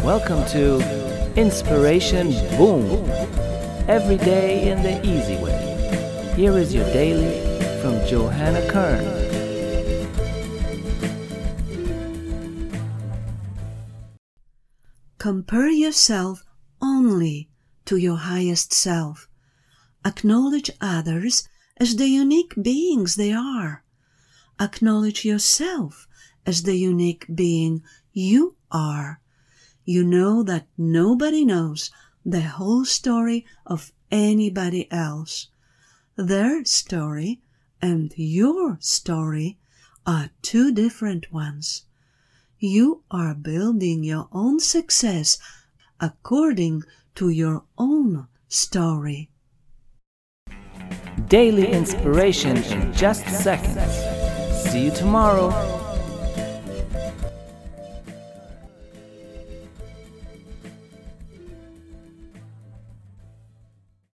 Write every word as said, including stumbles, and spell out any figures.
Welcome to Inspiration Boom. Every day in the easy way. Here is your daily from Johanna Kern. Compare yourself only to your highest self. Acknowledge others as the unique beings they are. Acknowledge yourself as the unique being you are. You know that nobody knows the whole story of anybody else. Their story and your story are two different ones. You are building your own success according to your own story. Daily inspiration in just seconds. See you tomorrow.